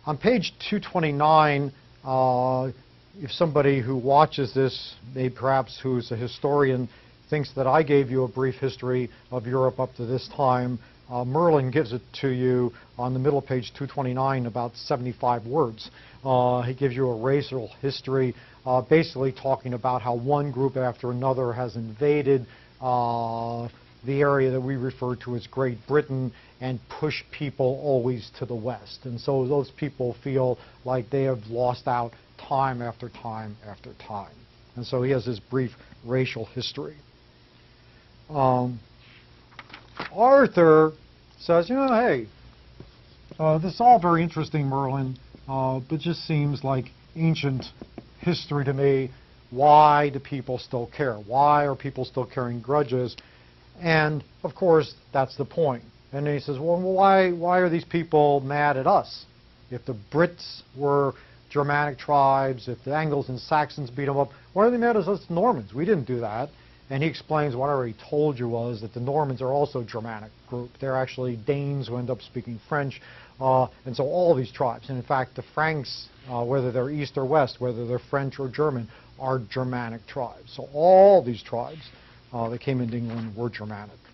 On page 229, if somebody who watches this, maybe perhaps who's a historian, thinks that I gave you a brief history of Europe up to this time, Merlin gives it to you on the middle of page 229, about 75 words. He gives you a racial history, basically talking about how one group after another has invaded the area that we refer to as Great Britain and push people always to the west. And so those people feel like they have lost out time after time after time. And so he has this brief racial history. Arthur says, you know, hey, this is all very interesting, Merlin, but just seems like ancient history to me. Why do people still care? Why are people still carrying grudges? And, of course, that's the point. And then he says, well, why are these people mad at us? If the Brits were Germanic tribes, if the Angles and Saxons beat them up, why are they mad at us Normans? We didn't do that. And he explains what I already told you was that the Normans are also a Germanic group. They're actually Danes who end up speaking French. And so all these tribes, and in fact the Franks, whether they're east or west, whether they're French or German, are Germanic tribes. So all these tribes that came into England were Germanic.